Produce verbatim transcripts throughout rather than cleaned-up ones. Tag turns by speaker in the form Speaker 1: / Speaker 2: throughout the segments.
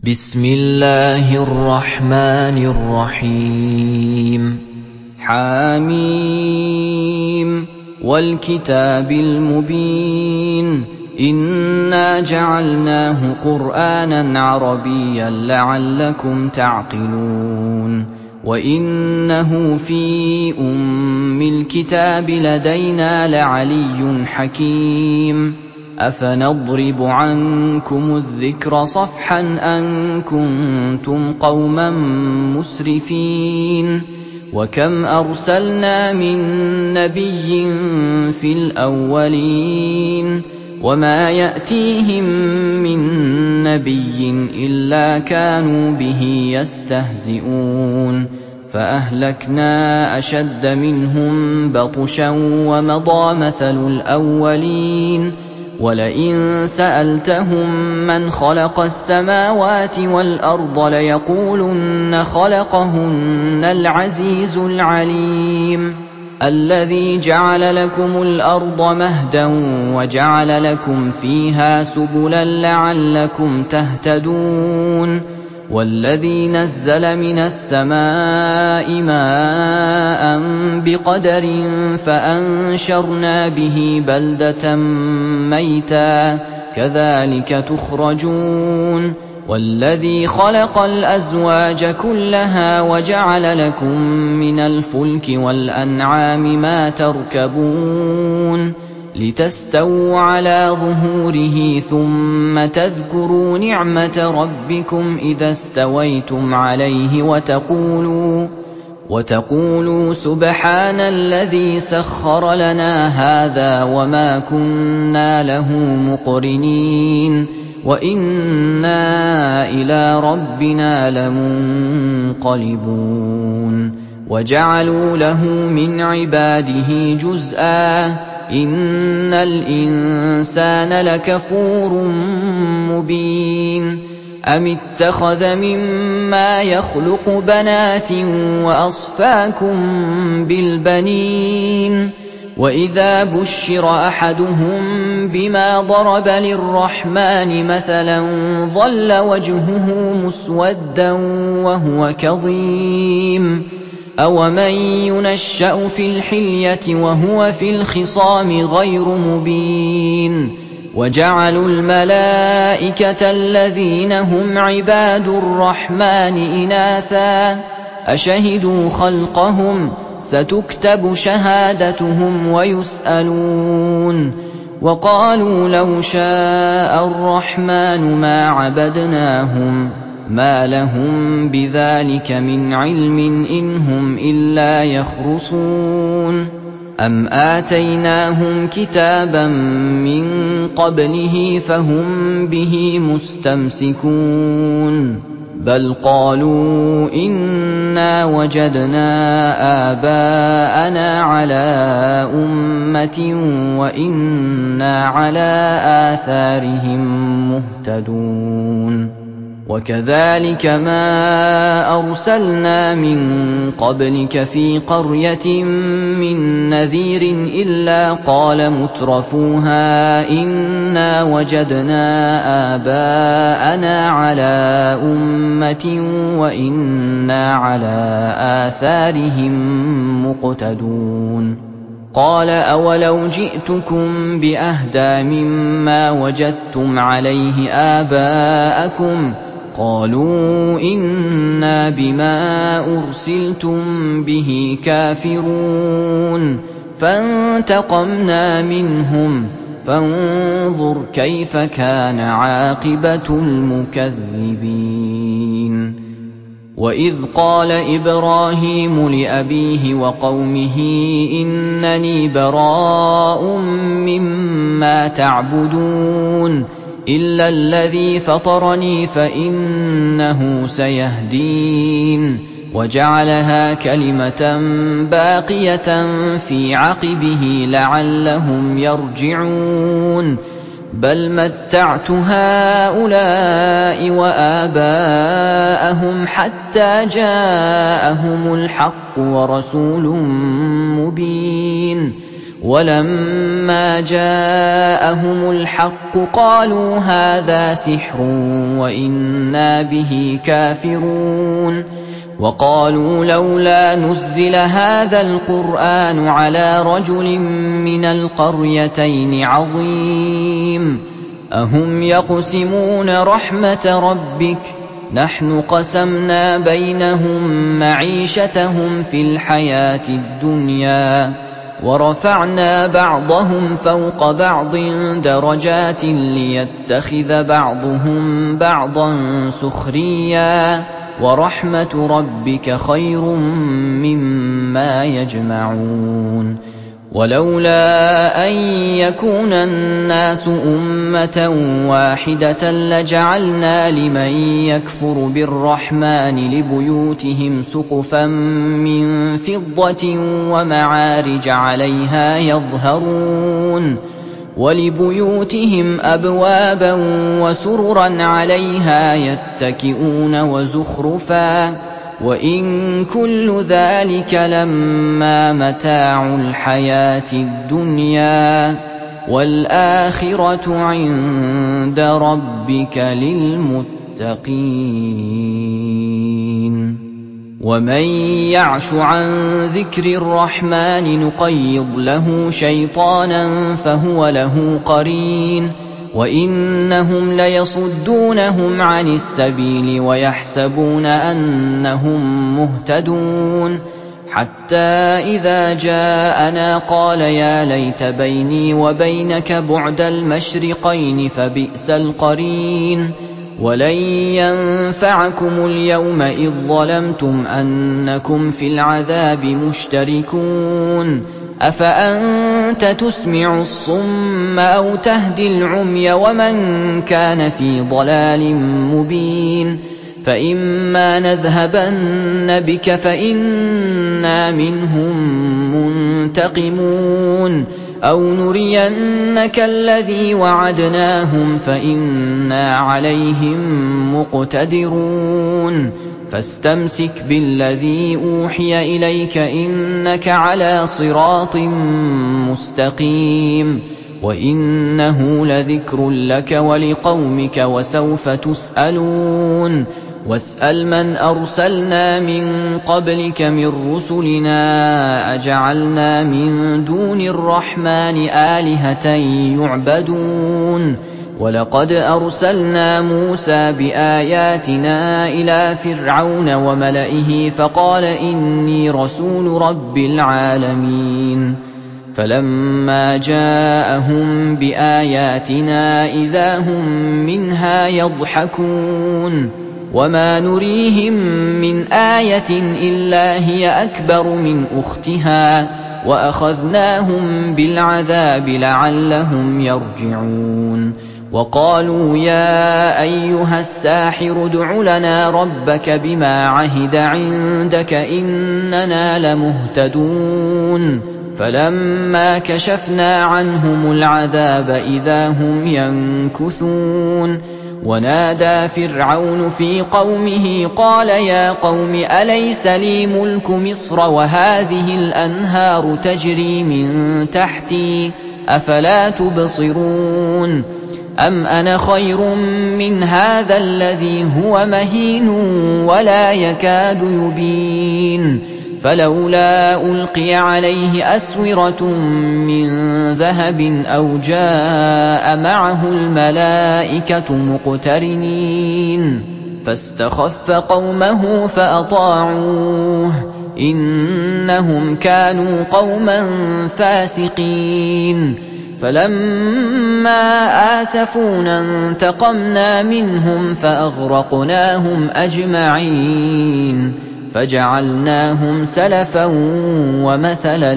Speaker 1: بسم الله الرحمن الرحيم حاميم والكتاب المبين إنا جعلناه قرآنا عربيا لعلكم تعقلون وإنه في أم الكتاب لدينا لعلي حكيم أفنضرب عنكم الذكر صفحا أن كنتم قوما مسرفين وكم أرسلنا من نبي في الأولين وما يأتيهم من نبي إلا كانوا به يستهزئون فأهلكنا أشد منهم بطشا ومضى مثل الأولين ولئن سألتهم من خلق السماوات والأرض ليقولن خلقهن العزيز العليم الذي جعل لكم الأرض مهدا وجعل لكم فيها سبلا لعلكم تهتدون والذي نزل من السماء ماء بقدر فأنشرنا به بلدة ميتا كذلك تخرجون والذي خلق الأزواج كلها وجعل لكم من الفلك والأنعام ما تركبون لتستووا على ظهوره ثم تذكروا نعمة ربكم إذا استويتم عليه وتقولوا وتقولوا سبحان الذي سخر لنا هذا وما كنا له مقرنين وإنا إلى ربنا لمنقلبون وجعلوا له من عباده جزءا إن الإنسان لكفور مبين أم اتخذ مما يخلق بنات وأصفاكم بالبنين وإذا بشر أحدهم بما ضرب للرحمن مثلا ظل وجهه مسودا وهو كظيم أومن ينشأ في الحلية وهو في الخصام غير مبين وجعلوا الملائكة الذين هم عباد الرحمن إناثا أشهدوا خلقهم ستكتب شهادتهم ويسألون وقالوا لو شاء الرحمن ما عبدناهم ما لهم بذلك من علم إن هم إلا يخرصون أم آتيناهم كتابا من قبله فهم به مستمسكون بل قالوا إنا وجدنا آباءنا على أمة وإنا على آثارهم مهتدون وكذلك ما أرسلنا من قبلك في قرية من نذير إلا قال مترفوها إنا وجدنا آباءنا على أمة وإنا على آثارهم مقتدون قال أولو جئتكم بأهدى مما وجدتم عليه آباءكم قالوا إنا بما أرسلتم به كافرون فانتقمنا منهم فانظر كيف كان عاقبة المكذبين وإذ قال إبراهيم لأبيه وقومه إنني براء مما تعبدون إلا الذي فطرني فإنه سيهدين وجعلها كلمة باقية في عقبه لعلهم يرجعون بل متعت هؤلاء وآباءهم حتى جاءهم الحق ورسول مبين وَلَمَّا جَاءَهُمُ الْحَقُّ قَالُوا هَٰذَا سِحْرٌ وَإِنَّا بِهِ كَافِرُونَ وَقَالُوا لَوْلَا نُزِّلَ هَٰذَا الْقُرْآنُ عَلَىٰ رَجُلٍ مِّنَ الْقَرْيَتَيْنِ عَظِيمٍ أَهُمْ يَقْسِمُونَ رَحْمَةَ رَبِّكَ نَحْنُ قَسَمْنَا بَيْنَهُم مَّعِيشَتَهُمْ فِي الْحَيَاةِ الدُّنْيَا وَرَفَعْنَا بَعْضَهُمْ فَوْقَ بَعْضٍ دَرَجَاتٍ لِّيَتَّخِذَ بَعْضُهُم بَعْضًا سُخْرِيًّا وَرَحْمَةُ رَبِّكَ خَيْرٌ مِّمَّا يَجْمَعُونَ وَلَوْلَا أَن يَكُونَ النَّاسُ أُمَّةً وَاحِدَةً لَّجَعَلْنَا لِمَن يَكْفُرُ بِالرَّحْمَٰنِ لِبُيُوتِهِمْ سُقُفًا مِّن فِضَّةٍ وَمَعَارِجَ عَلَيْهَا يَظْهَرُونَ وَلِبُيُوتِهِمْ أَبْوَابًا وَسُرُرًا عَلَيْهَا يَتَّكِئُونَ وَزُخْرُفًا وَإِن كُلُّ ذَٰلِكَ لَمَّا مَتَاعُ الْحَيَاةِ الدُّنْيَا وَالْآخِرَةُ عِندَ رَبِّكَ لِلْمُتَّقِينَ وَمَن يَعْشُ عَن ذِكْرِ الرَّحْمَٰنِ نُقَيِّضْ لَهُ شَيْطَانًا فَهُوَ لَهُ قَرِينٌ وَإِنَّهُمْ لَيَصُدُّونَهُمْ عَنِ السَّبِيلِ وَيَحْسَبُونَ أَنَّهُم مُّهْتَدُونَ حَتَّىٰ إِذَا جَاءَنَا قَالَ يَا لَيْتَ بَيْنِي وَبَيْنَكَ بُعْدَ الْمَشْرِقَيْنِ فَبِئْسَ الْقَرِينُ وَلَن يَنفَعَكُمُ الْيَوْمَ إِذ ظَّلَمْتُمْ أَنَّكُمْ فِي الْعَذَابِ مُشْتَرِكُونَ أَفَأَنتَ تُسْمِعُ الصُّمَّ أَوْ تَهْدِي الْعُمْيَ وَمَن كَانَ في ضَلَالٍ مُّبِينٍ فَإِمَّا نَذْهَبَنَّ بِكَ فَإِنَّا مِنْهُم مُّنتَقِمُونَ أَوْ نُرِيَنَّكَ الَّذِي وَعَدْنَاهُمْ فَإِنَّا عَلَيْهِم مُّقْتَدِرُونَ فَاسْتَمْسِكْ بِالَّذِي أُوحِيَ إِلَيْكَ إِنَّكَ عَلَىٰ صِرَاطٍ مُّسْتَقِيمٍ وَإِنَّهُ لَذِكْرٌ لَّكَ وَلِقَوْمِكَ وَسَوْفَ تُسْأَلُونَ وَاسْأَلْ مَنْ أَرْسَلْنَا مِن قَبْلِكَ مِن رُّسُلِنَا أَجَعَلْنَا مِن دُونِ الرَّحْمَٰنِ آلِهَةً يُعْبَدُونَ وَلَقَدْ أَرْسَلْنَا مُوسَىٰ بِآيَاتِنَا إِلَىٰ فِرْعَوْنَ وَمَلَئِهِ فَقَالَ إِنِّي رَسُولُ رَبِّ الْعَالَمِينَ فَلَمَّا جَاءَهُم بِآيَاتِنَا إِذَا هُم مِّنْهَا يَضْحَكُونَ وَمَا نُرِيهِم مِّنْ آيَةٍ إِلَّا هِيَ أَكْبَرُ مِنْ أُخْتِهَا وَأَخَذْنَاهُم بِالْعَذَابِ لَعَلَّهُمْ يَرْجِعُونَ وَقَالُوا يَا أَيُّهَ السَّاحِرُ ادْعُ لَنَا رَبَّكَ بِمَا عَهِدَ عِندَكَ إِنَّنَا لَمُهْتَدُونَ فَلَمَّا كَشَفْنَا عَنْهُمُ الْعَذَابَ إِذَا هُمْ يَنكُثُونَ وَنَادَىٰ فِرْعَوْنُ فِي قَوْمِهِ قَالَ يَا قَوْمِ أَلَيْسَ لِي مُلْكُ مِصْرَ وَهَٰذِهِ الْأَنْهَارُ تَجْرِي مِن تَحْتِي أَفَلَا تُبْصِرُونَ أَمْ أَنَا خَيْرٌ مِّنْ هَٰذَا الَّذِي هُوَ مَهِينٌ وَلَا يَكَادُ يُبِينُ فَلَوْلَا أُلْقِيَ عَلَيْهِ أَسْوِرَةٌ مِّن ذَهَبٍ أَوْ جَاءَ مَعَهُ الْمَلَائِكَةُ مُقْتَرِنِينَ فَاسْتَخَفَّ قَوْمَهُ فَأَطَاعُوهُ إِنَّهُمْ كَانُوا قَوْمًا فَاسِقِينَ فَلَمَّا آسَفُونَا انتَقَمْنَا مِنْهُمْ فَأَغْرَقْنَاهُمْ أَجْمَعِينَ فَجَعَلْنَاهُمْ سَلَفًا وَمَثَلًا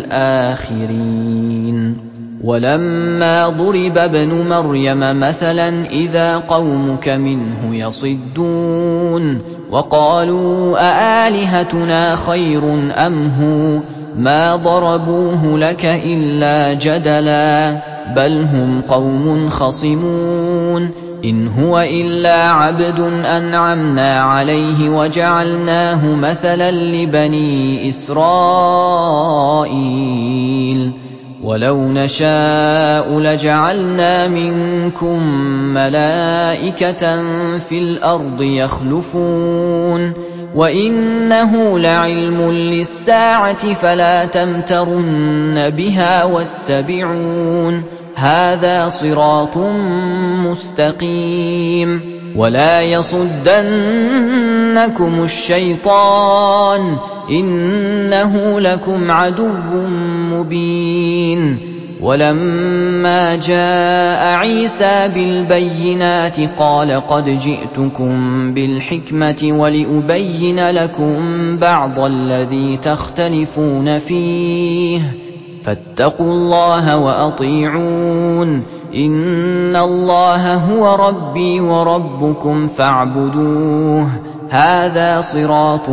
Speaker 1: لِّلْآخِرِينَ وَلَمَّا ضُرِبَ ابْنُ مَرْيَمَ مَثَلًا إِذَا قَوْمُكَ مِنْهُ يَصِدُّونَ وَقَالُوا أَآلِهَتُنَا خَيْرٌ أَمْ هُوَ مَا ضَرَبُوهُ لَكَ إِلَّا جَدَلًا بَلْ هُمْ قَوْمٌ خَصِمُونَ إِنْ هُوَ إِلَّا عَبْدٌ أَنْعَمْنَا عَلَيْهِ وَجَعَلْنَاهُ مَثَلًا لِّبَنِي إِسْرَائِيلَ ولو نشاء لجعلنا منكم ملائكة في الأرض يخلفون وإنه لعلم للساعة فلا تمترن بها واتبعون هذا صراط مستقيم ولا يصدنكم الشيطان إنه لكم عدو مبين ولما جاء عيسى بالبينات قال قد جئتكم بالحكمة ولأبين لكم بعض الذي تختلفون فيه فاتقوا الله وأطيعون إن الله هو ربي وربكم فاعبدوه هذا صراط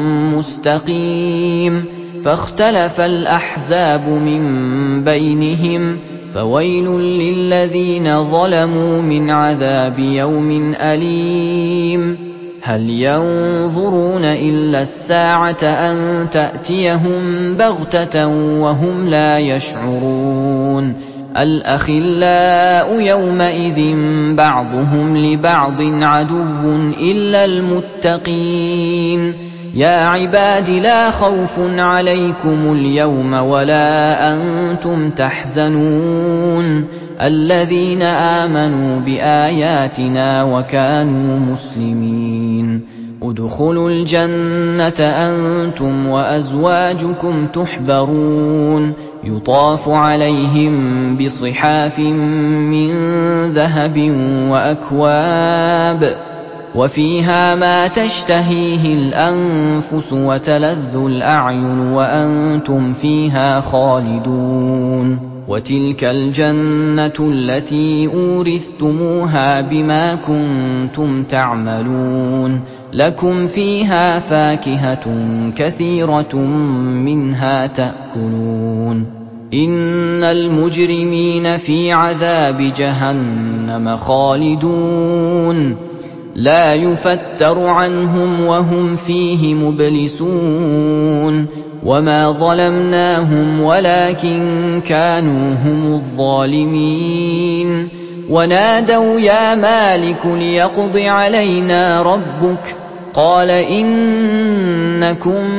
Speaker 1: مستقيم فاختلف الأحزاب من بينهم فويل للذين ظلموا من عذاب يوم أليم هل ينظرون إلا الساعة أن تأتيهم بغتة وهم لا يشعرون الأخلاء يومئذ بعضهم لبعض عدو إلا المتقين يا عباد لا خوف عليكم اليوم ولا أنتم تحزنون الذين آمنوا بآياتنا وكانوا مسلمين ادخلوا الجنة أنتم وأزواجكم تحبرون يطاف عليهم بصحاف من ذهب وأكواب وفيها ما تشتهيه الأنفس وتلذ الأعين وأنتم فيها خالدون وتلك الجنة التي أورثتموها بما كنتم تعملون لكم فيها فاكهة كثيرة منها تأكلون إن المجرمين في عذاب جهنم خالدون لا يفتر عنهم وهم فيه مبلسون وما ظلمناهم ولكن كانوا هم الظالمين ونادوا يا مالك ليقض علينا ربك قال إنكم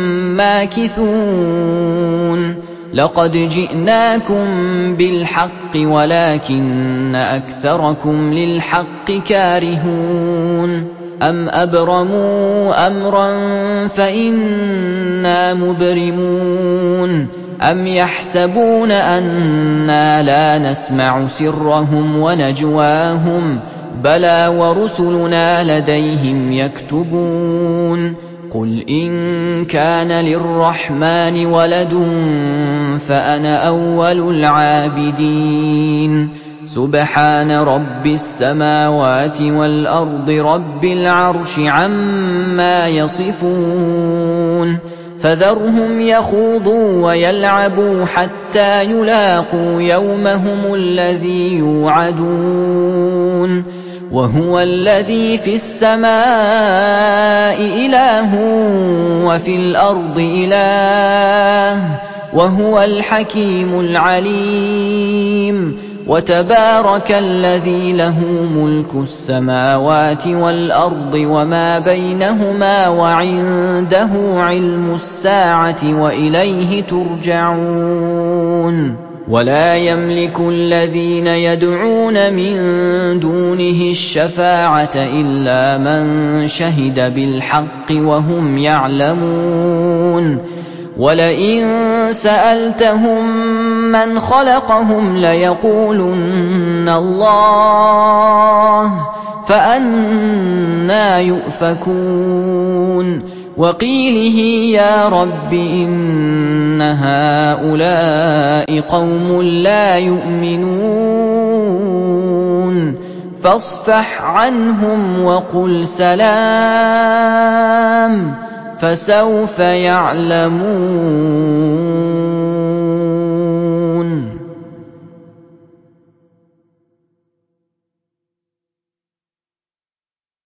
Speaker 1: ماكثون لقد جئناكم بالحق ولكن أكثركم للحق كارهون أم أبرموا أمرا فإنا مبرمون أم يحسبون أنا لا نسمع سرهم ونجواهم بلى ورسلنا لديهم يكتبون قل إن كان للرحمن ولد فأنا أول العابدين سبحان رب السماوات والأرض رب العرش عما يصفون فذرهم يخوضوا ويلعبوا حتى يلاقوا يومهم الذي يوعدون وهو الذي في السماء إله وفي الأرض إله وهو الحكيم العليم وتبارك الذي له ملك السماوات والأرض وما بينهما وعنده علم الساعة وإليه ترجعون ولا يملك الذين يدعون من دونه الشفاعة إلا من شهد بالحق وهم يعلمون ولئن سألتهم من خلقهم ليقولن الله فأنى يؤفكون وقيله يا رب إن هؤلاء قوم لا يؤمنون فاصفح عنهم وقل سلام فسوف يعلمون.